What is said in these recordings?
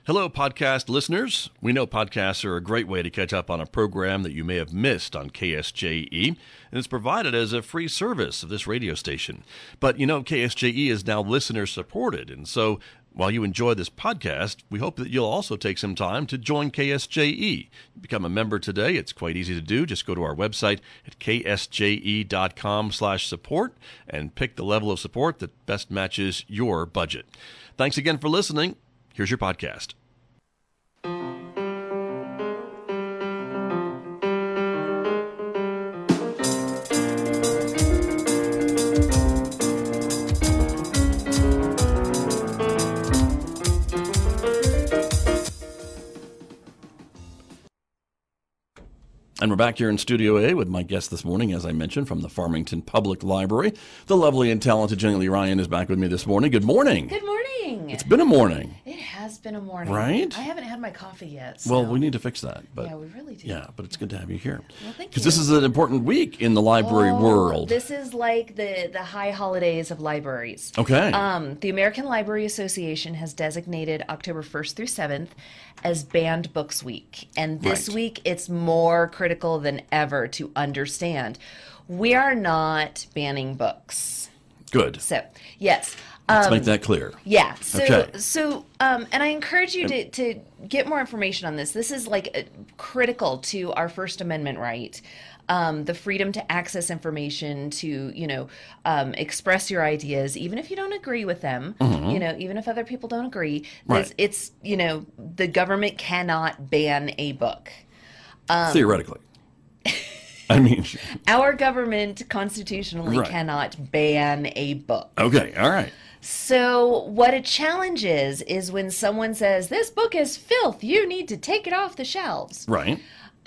Hello, podcast listeners. We know podcasts are a great way to catch up on a program that you may have missed on KSJE, and it's provided as a free service of this radio station. But you know, KSJE is now listener supported, and so while you enjoy this podcast, we hope that you'll also take some time to join KSJE. Become a member today. It's quite easy to do. Just go to our website at ksje.com/support and pick the level of support that best matches your budget. Thanks again for listening. Here's your podcast. And we're back here in Studio A with my guest this morning, as I mentioned, from the Farmington Public Library. The lovely and talented Jenny Lee Ryan is back with me this morning. Good morning. Good morning. It's been a morning. It has been a morning. Right? I haven't had my coffee yet. So. Well, we need to fix that. But yeah, we really do. Yeah, but it's good to have you here. Well, thank you. Because this is an important week in the library world. This is like the high holidays of libraries. Okay. The American Library Association has designated October 1st through 7th as Banned Books Week. And this week, it's more critical than ever to understand we are not banning books. Good. So, yes. Let's make that clear. Yeah. So, okay. And I encourage you to get more information on this. This is like critical to our First Amendment right. The freedom to access information, to, express your ideas, even if you don't agree with them, even if other people don't agree. Right. It's, the government cannot ban a book. Theoretically. I mean, our government constitutionally cannot ban a book. Okay. All right. So what a challenge is when someone says, this book is filth, you need to take it off the shelves. Right.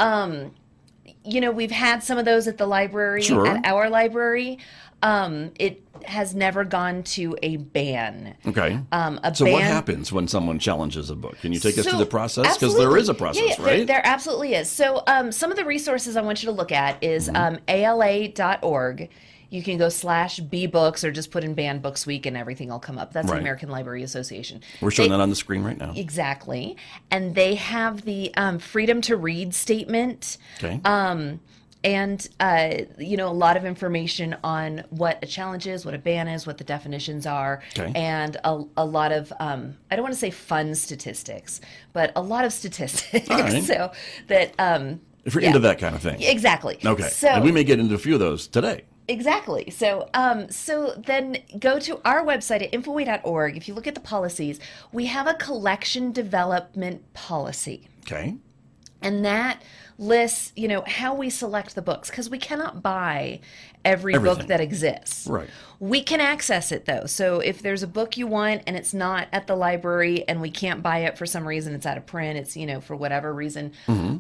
We've had some of those at the library, at our library. It has never gone to a ban. Okay. What happens when someone challenges a book? Can you take us through the process? Because there is a process, right? There absolutely is. So some of the resources I want you to look at is ala.org. You can go /bbooks or just put in Banned Books Week and everything will come up. That's the American Library Association. We're showing that on the screen right now. Exactly. And they have the freedom to read statement. Okay. And, a lot of information on what a challenge is, what a ban is, what the definitions are, and a lot of, I don't want to say fun statistics, but a lot of statistics. Right. So that... if you're into that kind of thing. Exactly. Okay. So, and we may get into a few of those today. Exactly. So then go to our website at infoway.org. If you look at the policies, we have a collection development policy. Okay. And that lists, how we select the books, because we cannot buy everything. Book that exists. Right. We can access it, though. So if there's a book you want and it's not at the library and we can't buy it for some reason, it's out of print, it's, for whatever reason,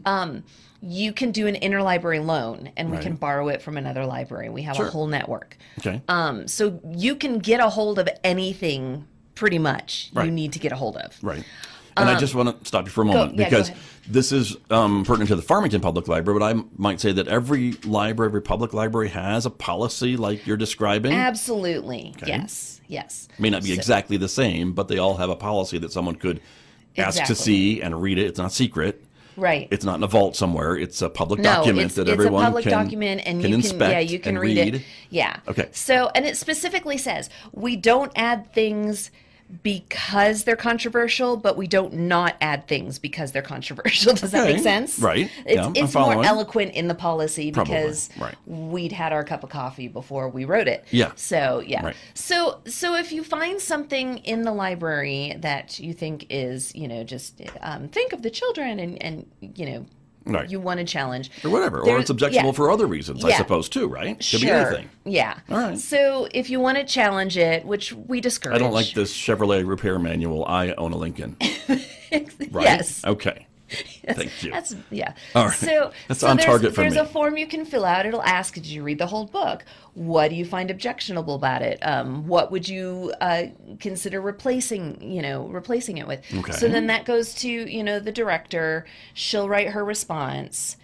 you can do an interlibrary loan and we can borrow it from another library. We have a whole network. Okay. So you can get a hold of anything pretty much you need to get a hold of. Right. And I just want to stop you for a moment because this is pertinent to the Farmington Public Library, but I might say that every library, every public library has a policy like you're describing. Absolutely. Okay. Yes. May not be exactly the same, but they all have a policy that someone could ask to see and read it. It's not secret. Right. It's not in a vault somewhere. It's a public document that everyone it's a public document and can inspect you can and read it. Yeah. Okay. So, and it specifically says, we don't add things because they're controversial, but we don't not add things because they're controversial. Does that make sense? Right. It's more eloquent in the policy because we'd had our cup of coffee before we wrote it. Yeah. So, Right. So if you find something in the library that you think is, just think of the children and you want to challenge. Or whatever. Or it's objectionable for other reasons, I suppose, too, right? Could be anything. Yeah. All right. So if you want to challenge it, which we discourage. I don't like this Chevrolet repair manual. I own a Lincoln. Right? Yes. Okay. Thank you. All right. So that's on target for me. There's a form you can fill out. It'll ask, did you read the whole book? What do you find objectionable about it? What would you consider replacing it with? Okay. So then that goes to, the director. She'll write her response.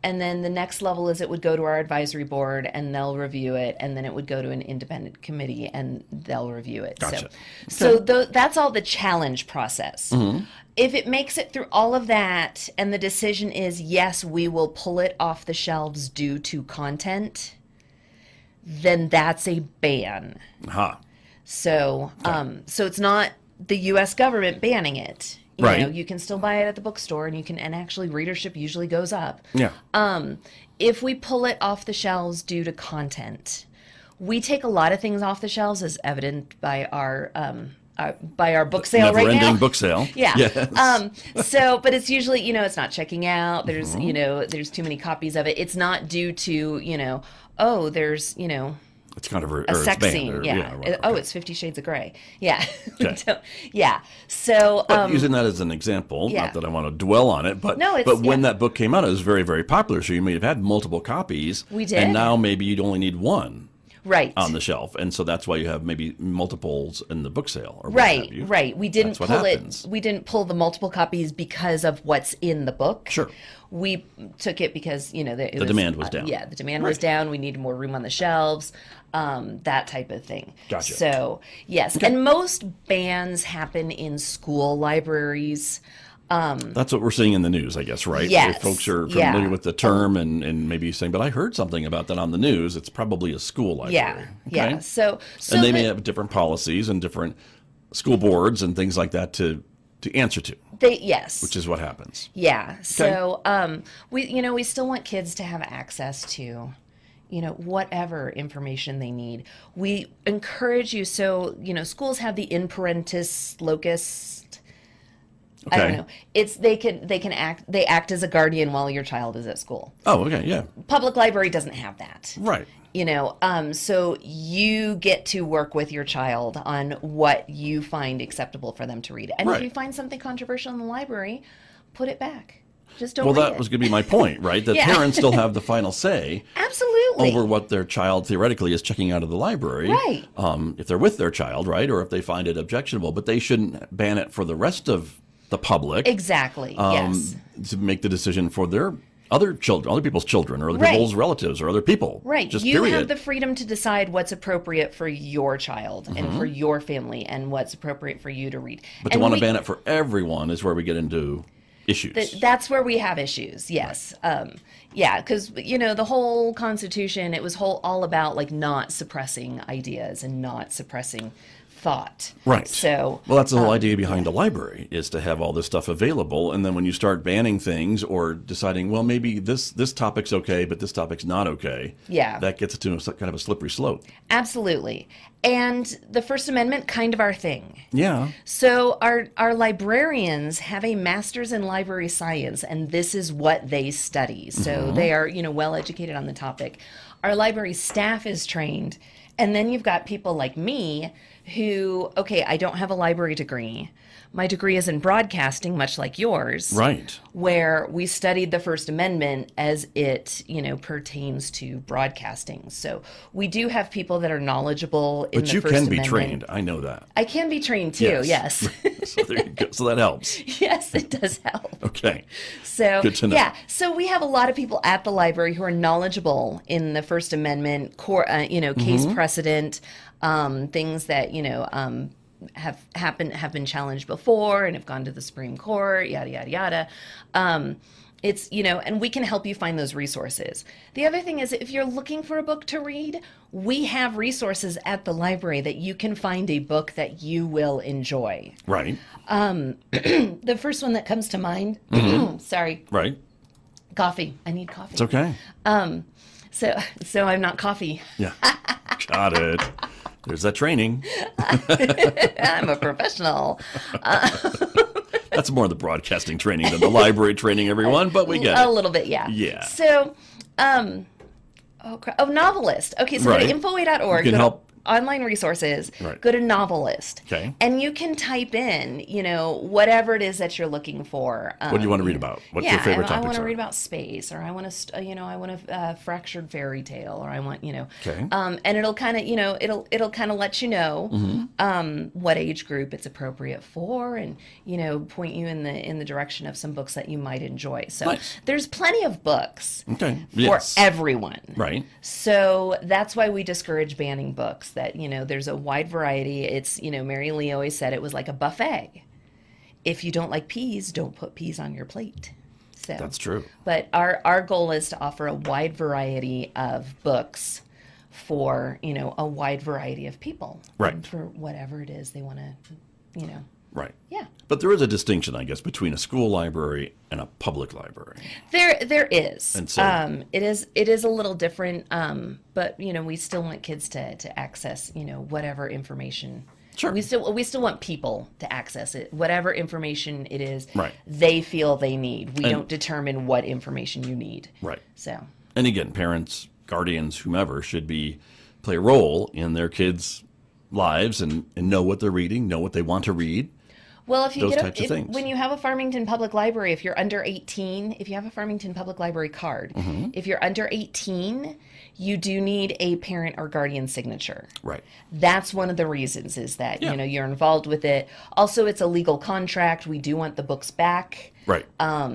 And then the next level is it would go to our advisory board and they'll review it. And then it would go to an independent committee and they'll review it. Gotcha. So that's all the challenge process. If it makes it through all of that and the decision is, yes, we will pull it off the shelves due to content, then that's a ban. So, so it's not the U.S. government banning it. You know, you can still buy it at the bookstore, and actually readership usually goes up. If we pull it off the shelves due to content, we take a lot of things off the shelves, as evident by our book sale right now. Never-ending book sale. So, but it's usually, it's not checking out. There's, there's too many copies of it. It's not due to, there's, it's kind of a sex scene. It's 50 Shades of Grey. So, but using that as an example, not that I want to dwell on it, but when that book came out, it was very, very popular. So you may have had multiple copies. We did. And now maybe you'd only need one. On the shelf, and so that's why you have maybe multiples in the book sale, or what have you. We didn't pull it. We didn't pull the multiple copies because of what's in the book. We took it because the demand was down. The demand was down. We needed more room on the shelves, that type of thing. Gotcha. So yes, and most bans happen in school libraries. That's what we're seeing in the news, I guess, right? Yes. If folks are familiar with the term and maybe saying, but I heard something about that on the news, it's probably a school library. So and they may have different policies and different school boards and things like that to answer to. Which is what happens. So we still want kids to have access to whatever information they need. We encourage you. So, schools have the in parentis locus. I don't know. They act as a guardian while your child is at school. Public library doesn't have that. So you get to work with your child on what you find acceptable for them to read. And if you find something controversial in the library, put it back. Just don't read that was going to be my point, right? That parents still have the final say. Absolutely. Over what their child theoretically is checking out of the library. If they're with their child, right? Or if they find it objectionable. But they shouldn't ban it for the rest of the public. To make the decision for their other children, other people's children, or other people's relatives, or other people. You have the freedom to decide what's appropriate for your child and for your family and what's appropriate for you to read. But to want to ban it for everyone is where we get into issues. That's where we have issues, yes. Because, the whole Constitution, it was all about, not suppressing ideas and not suppressing thought. So, well, that's the whole idea behind a library, is to have all this stuff available, and then when you start banning things or deciding, well, maybe this topic's okay, but this topic's not okay, that gets it to kind of a slippery slope. Absolutely. And the First Amendment, kind of our thing. So our librarians have a master's in library science, and this is what they study. So they are, well educated on the topic. Our library staff is trained, and then you've got people like me who, I don't have a library degree. My degree is in broadcasting, much like yours. Where we studied the First Amendment as it, pertains to broadcasting. So we do have people that are knowledgeable in the First Amendment. But you can be trained. I know that. I can be trained too, yes. So there you go. So that helps. Yes, it does help. Okay. So, good to know. So we have a lot of people at the library who are knowledgeable in the First Amendment, case precedent, things that, have been challenged before and have gone to the Supreme Court, yada, yada, yada. It's, and we can help you find those resources. The other thing is, if you're looking for a book to read, we have resources at the library that you can find a book that you will enjoy. The first one that comes to mind, sorry. Coffee. I need coffee. It's okay. So I'm not coffee. Got it. There's that training. I'm a professional. That's more the broadcasting training than the library training, everyone, but we get it. A little bit, So, novelist. Okay, so go to infoway.org. You can help online resources, Right. go to Novelist. Okay. And you can type in, whatever it is that you're looking for. What do you want to read about? What's your favorite I topics want to are? read about space, or I want to, I want a fractured fairy tale, or I want, Okay. and it'll kind of, it'll kind of let you know what age group it's appropriate for, and point you in the direction of some books that you might enjoy. So Nice. there's plenty of books Okay. for Yes. everyone. Right. So that's why we discourage banning books. That there's a wide variety. It's Mary Lee always said it was like a buffet. If you don't like peas, don't put peas on your plate. So That's true. But our goal is to offer a wide variety of books for a wide variety of people, Right. and for whatever it is they want to, Right. yeah. But there is a distinction, I guess, between a school library and a public library. There is. And so- it is a little different, but we still want kids to access whatever information. Sure. We still want people to access it, whatever information it is. Right. They feel they need. We don't determine what information you need. Right. So. And again, parents, guardians, whomever should play a role in their kids' lives and know what they're reading, know what they want to read. Well, if you Those get types of things. when you have a Farmington Public Library, if you're under 18, if you have a Farmington Public Library card, if you're under 18, you do need a parent or guardian signature. Right. That's one of the reasons, is that Yeah. you're involved with it. Also, it's a legal contract. We do want the books back. Right.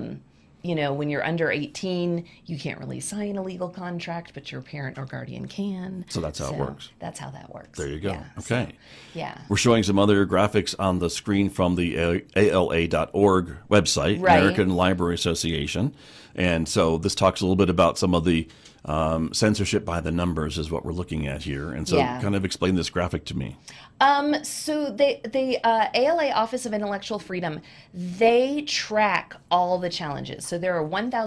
When you're under 18, you can't really sign a legal contract, but your parent or guardian can. So that's how it works. That's how that works. There you go. Yeah, Okay. yeah. We're showing some other graphics on the screen from the ALA.org website, Right. American Library Association. And so this talks a little bit about some of the censorship by the numbers is what we're looking at here. And so Yeah. kind of explain this graphic to me. So the ALA Office of Intellectual Freedom, they track all the challenges. So there are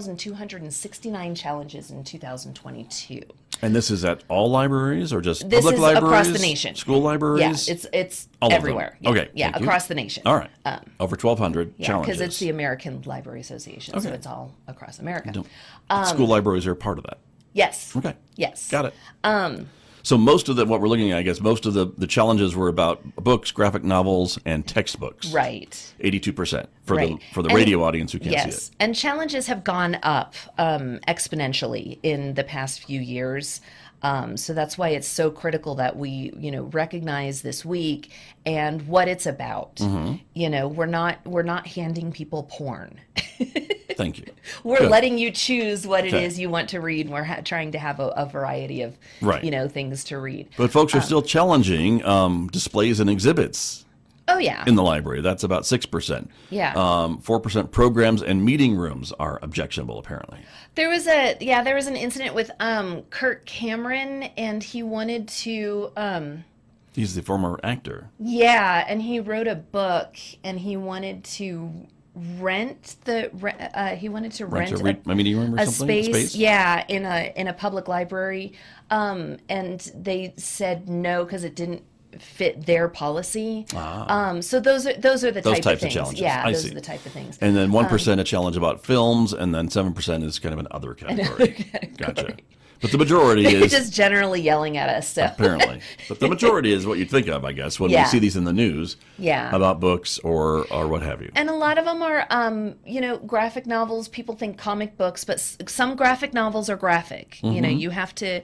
1,269 challenges in 2022. And this is at all libraries or just This public is libraries? across the nation. School libraries? Yeah, it's All of them. everywhere. Yeah, Okay, yeah, thank you. across the nation. All right. Over 1,200 Yeah, challenges. because it's the American Library Association, so Okay. it's all across America. School libraries are part of that. Yes. Okay. Yes. Got it. So most of what we're looking at, I guess, most of the challenges were about books, graphic novels, and textbooks. Right. 82% for Right. the And- radio audience who can't see it. Yes, and challenges have gone up exponentially in the past few years. So that's why it's so critical that we, recognize this week and what it's about. Mm-hmm. We're not handing people porn. Thank you. We're Good. letting you choose what it Okay. is you want to read. We're trying to have a variety of, Right. things to read. But folks are still challenging displays and exhibits Oh yeah, in the library. That's about 6%. Yeah. 4% programs and meeting rooms are objectionable, apparently. there was an incident with Kirk Cameron, and he wanted to. He's the former actor. Yeah, and he wrote a book, and he wanted to rent A meeting room or a something? space, yeah, in a public library, and they said no because it didn't fit their policy. So those are the Those type types of of things. challenges. Yeah, I those see. are the type of things. And then 1% a challenge about films, and then 7% is kind of an other category. Gotcha. But the majority They're is just generally yelling at us. So apparently. But the majority is what you'd think of, I guess, when we Yeah. see these in the news Yeah. about books or what have you. And a lot of them are, graphic novels. People think comic books, but some graphic novels are graphic. Mm-hmm. You have to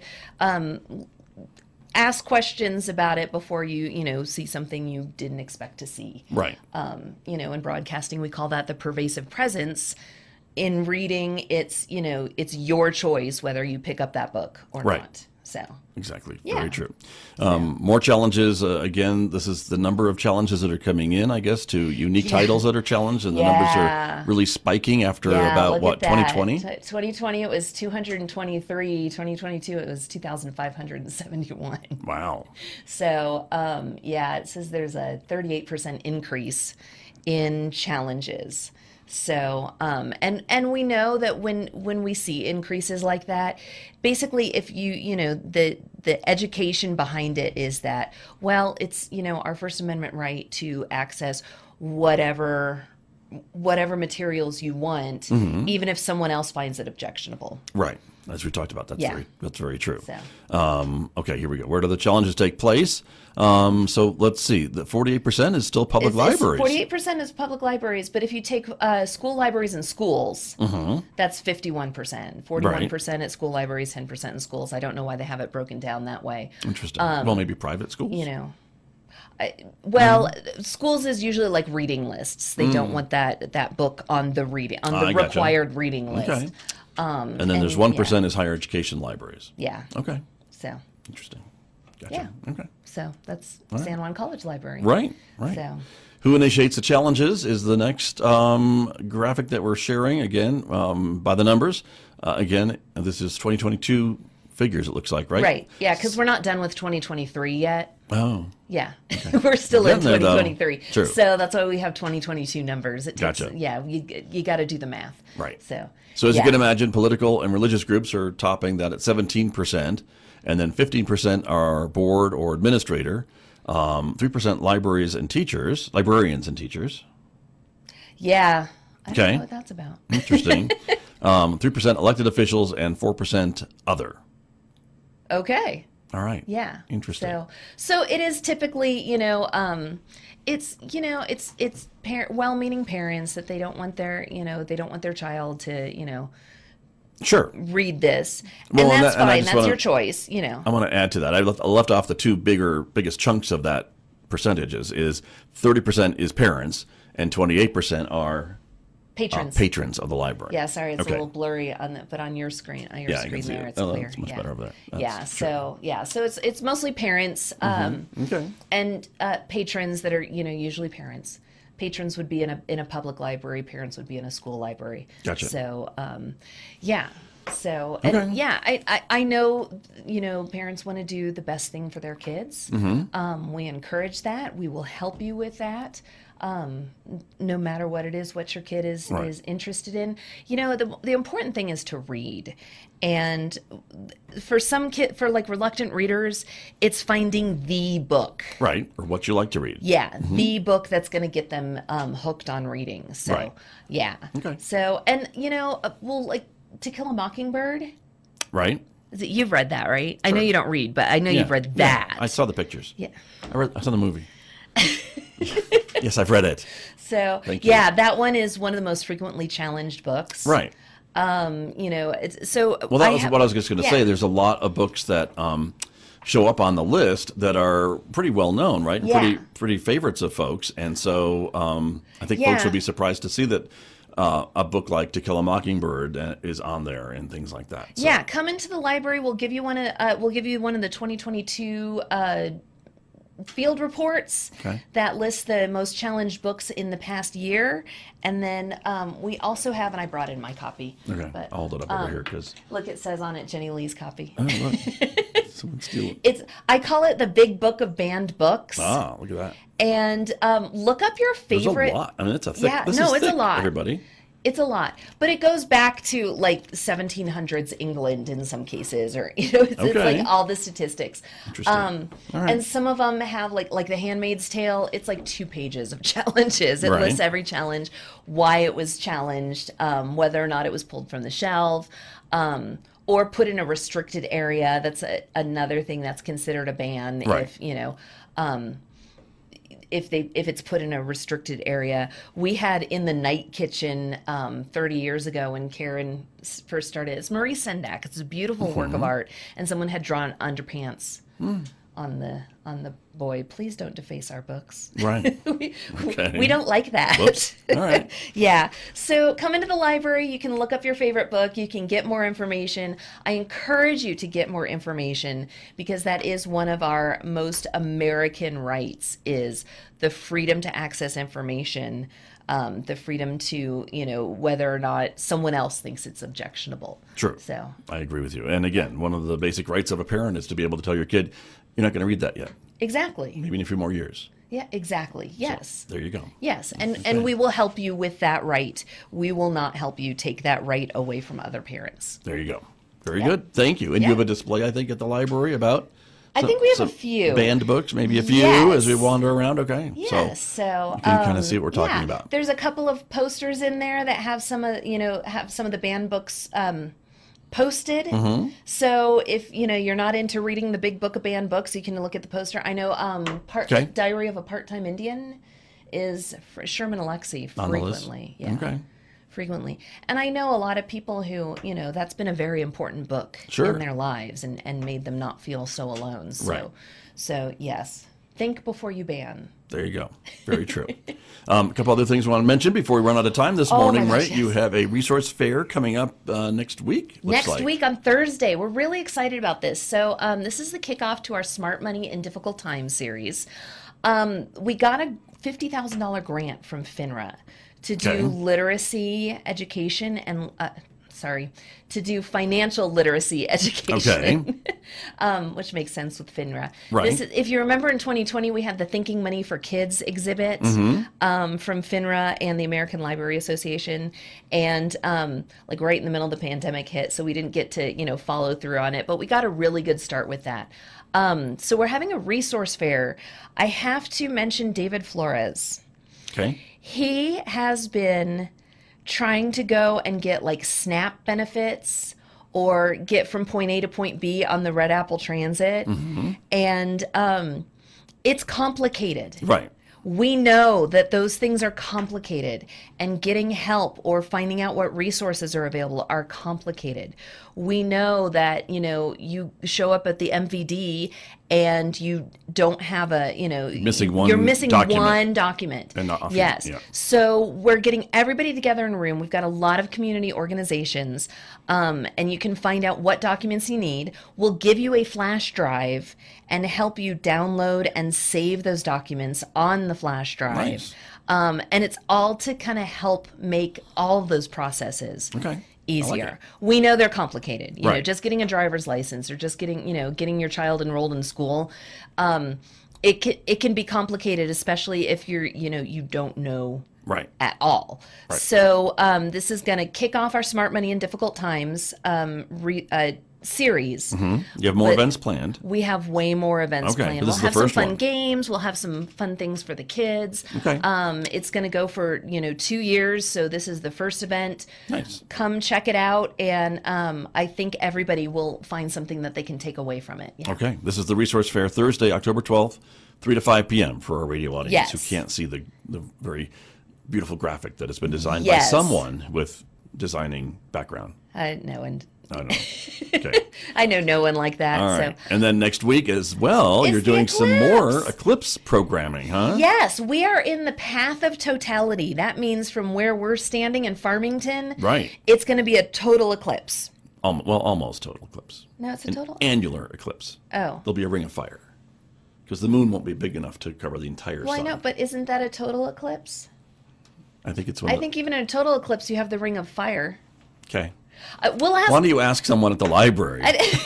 ask questions about it before you see something you didn't expect to see. Right. In broadcasting, we call that the pervasive presence. In reading, it's your choice whether you pick up that book or Right. not. So Exactly. Yeah. Very true. More challenges. Again, this is the number of challenges that are coming in, I guess, to unique titles that are challenged, and the numbers Yeah. are really spiking after yeah, about, look what, at that. 2020? 2020 it was 223. 2022 it was 2,571. Wow. So, it says there's a 38% increase in challenges. So, and we know that when we see increases like that, basically, if the education behind it is that, well, it's, our First Amendment right to access whatever materials you want, even if someone else finds it objectionable. Right. as we talked about. Yeah. That's very true. So. Okay, here we go. Where do the challenges take place? So let's see. The 48% is still public libraries. 48% is public libraries, but if you take school libraries and schools, that's 51%. 41% at school libraries, 10% in schools. I don't know why they have it broken down that way. Interesting. Well, maybe private schools. You know. Schools is usually like reading lists. They don't want that book on the required reading list. Okay. And then there's 1% is higher education libraries. Yeah. Okay. So. Interesting. Gotcha. Yeah. Okay. So that's San Juan College Library. Right. So. Who initiates the challenges is the next graphic that we're sharing, again, by the numbers. Again, this is 2022 figures, it looks like, right? Right. Yeah, because we're not done with 2023 yet. Oh. Yeah. Okay. We're still in 2023. True. So that's why we have 2022 numbers. Gotcha. Yeah, you got to do the math. Right. So as you can imagine, political and religious groups are topping that at 17%, and then 15% are board or administrator, 3% librarians and teachers. Yeah. I don't know what that's about. Interesting. 3% elected officials and 4% other. Okay. All right. Yeah. Interesting. So it is typically, it's well-meaning parents that they don't want their child to, sure, read this, well, and that's fine. That's your choice, I want to add to that. I left off the two biggest chunks of that percentages. Is 30% is parents and 28% are patrons of the library. Yeah, sorry, it's a little blurry but on your screen, there, it's clear. It's much better over there. So it's mostly parents, and patrons that are usually parents. Patrons would be in a public library. Parents would be in a school library. Gotcha. So I know parents want to do the best thing for their kids. We encourage that. We will help you with that. No matter what it is, what your kid is interested in. The important thing is to read. And for reluctant readers, it's finding the book. Right, or what you like to read. Yeah, the book that's going to get them hooked on reading. So, yeah. Okay. So, and, To Kill a Mockingbird. Right. You've read that, right? Sure. I know you don't read, but I know you've read that. I saw the pictures. Yeah. I saw the movie. Yes, I've read it. So, Thank you. that one is one of the most frequently challenged books. Right. It's so. Well, that was what I was just going to say. There's a lot of books that show up on the list that are pretty well known, right? Yeah. Pretty favorites of folks, and so I think folks would be surprised to see that a book like To Kill a Mockingbird is on there and things like that. So. Yeah, come into the library. We'll give you one of the 2022. Field reports that list the most challenged books in the past year, and then we also have, and I brought in my copy. Okay, but, I'll hold it up over here because look, it says on it Jenny Lee's copy. Oh, look. Someone steal it. I call it the Big Book of Banned Books. Ah, look at that. And look up your favorite. There's a lot. I mean, it's a thick. Yeah, it's a lot. Everybody. It's a lot, but it goes back to 1700s England in some cases, or it's like all the statistics. Interesting. All right. And some of them have like The Handmaid's Tale. It's like 2 pages of challenges. It lists every challenge, why it was challenged, whether or not it was pulled from the shelf, or put in a restricted area. That's another thing that's considered a ban. Right. If it's put in a restricted area. We had in the Night Kitchen 30 years ago when Karen first started. It's Marie Sendak. It's a beautiful work of art, and someone had drawn underpants on the boy. Please don't deface our books. Right. We don't like that. Whoops. All right. Yeah. So come into the library. You can look up your favorite book. You can get more information. I encourage you to get more information because that is one of our most American rights, is the freedom to access information, the freedom to, whether or not someone else thinks it's objectionable. True. So I agree with you. And again, one of the basic rights of a parent is to be able to tell your kid, you're not going to read that yet. Exactly. Maybe in a few more years. Yeah, exactly. Yes. So, there you go. Yes, and we will help you with that right. We will not help you take that right away from other parents. There you go. Very good. Thank you. And you have a display, I think, at the library about... I think we have a few banned books, maybe a few as we wander around. Okay, yes, so you can kind of see what we're talking about. There's a couple of posters in there that have some of the banned books posted. So if you're not into reading the big book of banned books, you can look at the poster. I know Diary of a Part-Time Indian is Sherman Alexie frequently. Yeah. Okay. Frequently. And I know a lot of people who, that's been a very important book in their lives and made them not feel so alone. So yes, think before you ban. There you go. Very true. A couple other things I want to mention before we run out of time this morning, right? Yes. You have a resource fair coming up next week. Next week on Thursday. We're really excited about this. So this is the kickoff to our Smart Money in Difficult Times series. We got a $50,000 grant from FINRA to do literacy education and to do financial literacy education, which makes sense with FINRA. Right. If you remember in 2020, we had the Thinking Money for Kids exhibit from FINRA and the American Library Association, and right in the middle of the pandemic hit, so we didn't get to follow through on it, but we got a really good start with that. So we're having a resource fair. I have to mention David Flores. Okay. He has been trying to go and get SNAP benefits or get from point A to point B on the Red Apple Transit. And it's complicated. Right. We know that those things are complicated, and getting help or finding out what resources are available are complicated. We know that, you show up at the MVD and you don't have you're missing one document. And not often, yes. Yeah. So we're getting everybody together in a room. We've got a lot of community organizations, and you can find out what documents you need. We'll give you a flash drive and help you download and save those documents on the flash drive. Nice. And it's all to kind of help make all of those processes easier. Like we know they're complicated. You Right. know, just getting a driver's license or just getting your child enrolled in school. It can be complicated, especially if you don't know at all. Right. So this is going to kick off our Smart Money in Difficult Times series. You have more events planned. We have way more events planned. We'll have some fun games. We'll have some fun things for the kids. Okay. It's going to go for 2 years, so this is the first event. Nice. Come check it out, and I think everybody will find something that they can take away from it. Yeah. Okay. This is the Resource Fair, Thursday, October 12th, 3 to 5 p.m. for our radio audience who can't see the very beautiful graphic that has been designed by someone with designing background. No, and I don't know. Okay. I know no one like that. All right. So. And then next week as well, you're doing some more eclipse programming, huh? Yes, we are in the path of totality. That means from where we're standing in Farmington, it's going to be a total eclipse. Almost total eclipse. No, it's a total? Annular eclipse. Oh. There'll be a ring of fire. Because the moon won't be big enough to cover the entire sun. Well, I know, but isn't that a total eclipse? I think it's I think even in a total eclipse, you have the ring of fire. Okay. We'll ask. Why don't you ask someone at the library?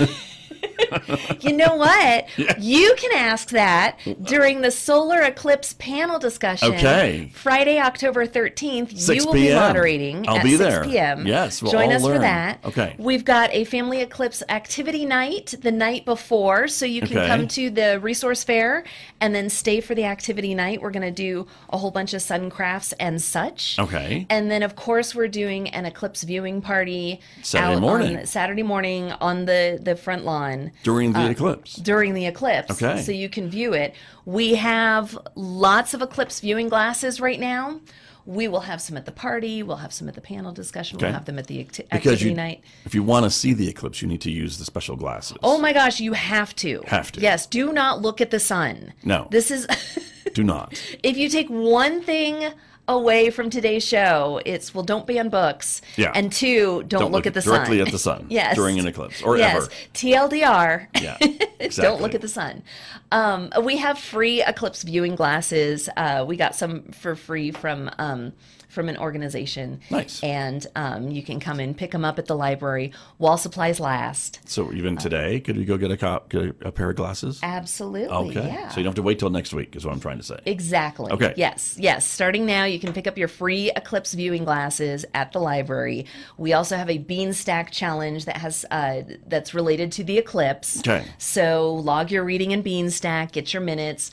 You know what? Yeah. You can ask that during the solar eclipse panel discussion. Okay. Friday, October 13th. 6 You will p.m. be moderating I'll at be 6 there. p.m. Yes, we'll Join all us learn. for that. Okay. We've got a family eclipse activity night the night before, so you can come to the resource fair and then stay for the activity night. We're going to do a whole bunch of sun crafts and such. Okay. And then, of course, we're doing an eclipse viewing party Saturday morning on the front lawn. During the eclipse. During the eclipse. Okay. So you can view it. We have lots of eclipse viewing glasses right now. We will have some at the party. We'll have some at the panel discussion. We'll have them at the activity night. If you want to see the eclipse, you need to use the special glasses. Oh my gosh, you have to. Have to. Yes, do not look at the sun. No. This is... Do not. If you take one thing away from today's show, it's don't ban books. Yeah. And 2, don't look at the sun. Directly at the sun. Yes. During an eclipse or yes. ever. TLDR. Yeah. Exactly. Don't look at the sun. We have free eclipse viewing glasses. We got some for free from an organization. Nice. And you can come and pick them up at the library while supplies last. So even today, could we go get a pair of glasses? Absolutely. Okay. Yeah. So you don't have to wait till next week is what I'm trying to say. Exactly. Okay. Yes. Starting now, you can pick up your free eclipse viewing glasses at the library. We also have a bean stack challenge that has that's related to the eclipse. Okay. So log your reading in bean stack, get your minutes.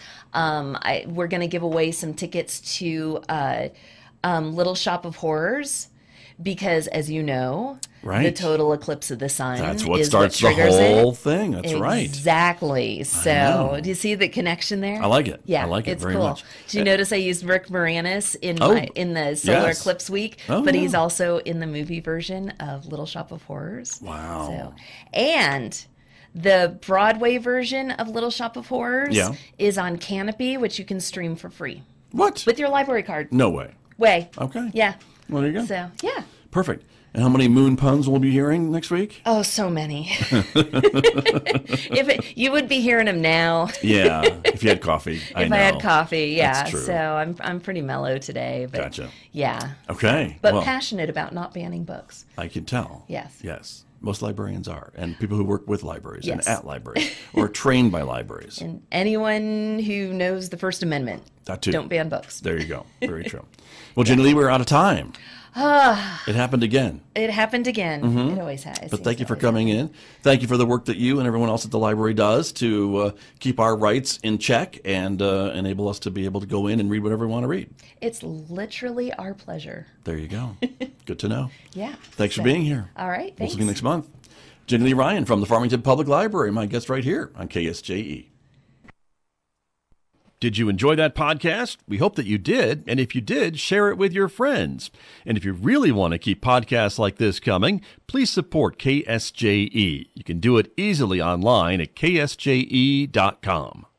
We're going to give away some tickets to Little Shop of Horrors, because, as you know, Right. the total eclipse of the sun That's what is starts what the triggers whole it. thing. That's right. Exactly. So, know. do you see the connection there? I like it. Yeah, I like it it's very cool. much. Did you notice I used Rick Moranis Oh, in the solar yes. eclipse week? Oh, but yeah. he's also in the movie version of Little Shop of Horrors. Wow. So, and the Broadway version of Little Shop of Horrors Yeah. is on Canopy, which you can stream for free What? with your library card. No way. Okay. Yeah. Well, there you go. So, yeah. Perfect. And how many moon puns will we be hearing next week? Oh, so many. You would be hearing them now. Yeah, if you had coffee. If I had coffee, yeah. That's true. So I'm pretty mellow today. But Gotcha. Yeah. Okay. But well, passionate about not banning books. I can tell. Yes. Yes. Most librarians are, and people who work with libraries Yes. and at libraries or trained by libraries. And anyone who knows the First Amendment, That too. don't ban books. There you go. Very true. Well, Jenny Lee, we're out of time. It happened again. It happened again. It always has. But thank you for coming in. Thank you for the work that you and everyone else at the library does to keep our rights in check and enable us to be able to go in and read whatever we want to read. It's literally our pleasure. There you go. Good to know. Yeah. Thanks for being here. All right. We'll Thanks. see you next month. Jenny Lee Ryan from the Farmington Public Library, my guest right here on KSJE. Did you enjoy that podcast? We hope that you did. And if you did, share it with your friends. And if you really want to keep podcasts like this coming, please support KSJE. You can do it easily online at ksje.com.